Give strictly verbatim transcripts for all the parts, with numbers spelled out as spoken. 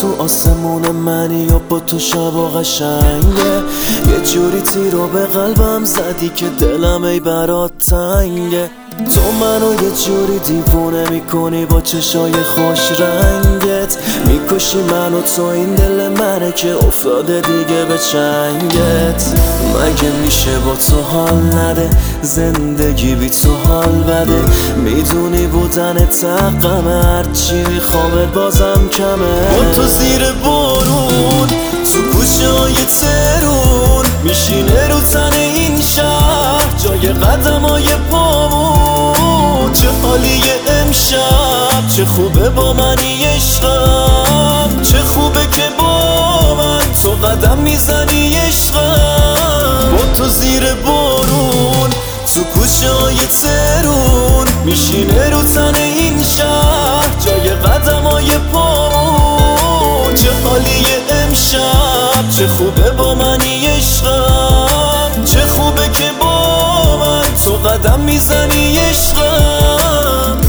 تو آسمون منی یا با تو شب و قشنگه. یه جوری تیر رو به قلبم زدی که دلم ای برات تنگه. تو منو یه جوری دیوونه میکنی با چشای خوش رنگت. میکشی منو تو این دل منه که افتاده دیگه به چنگت. مگه میشه با تو حال نده زندگی بی تو حال بده. میدونی بودن تقمه هرچی میخوامت بازم کمه. با تو زیر بارون تو کوچه های ترون میشینه رو تن این شهر جای قدم های پامون. چه حالیه امشب چه خوبه با منی عشقم. چه خوبه که با من تو قدم میزنی عشقم. با تو زیر بارون تو کوچه های ترون میشینه رو تن این شهر جای قدم های پامون. چه حالیه امشب چه خوبه با منی عشقم. چه خوبه که با من تو قدم میزنی عشقم.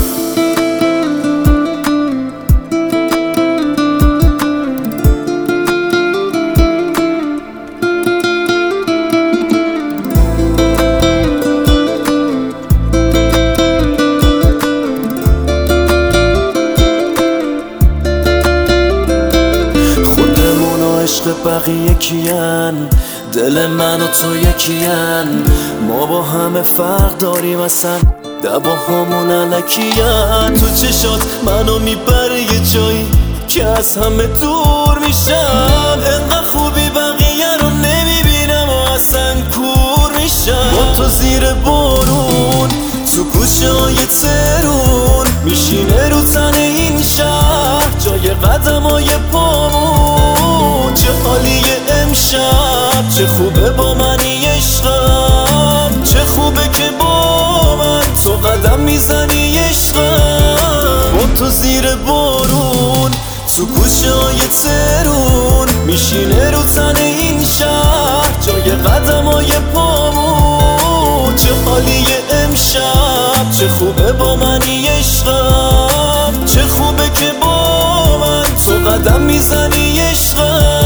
عشق بقیه کیان دل من و تو یکیان. ما با همه فرق داریم اصلا دواهامون علکیان. تو چشات منو میبره یه جایی که از همه دور میشم. انقدر خوبی بقیه رو نمیبینم و اصلا کور میشم. با تو زیر بارون تو کوچه های ترون میشینه رو تن این شهر جای قدم های پامون. چه حالیه امشب چه خوبه با منی عشقم. چه خوبه که با من تو قدم میزنی عشقم. با تو زیر بارون تو کوچه های ترون میشینه رو تن این شهر جای قدم های پامون. چه حالیه امشب چه خوبه با منی عشقم. چه خوبه که با من تو قدم میزنی عشقم.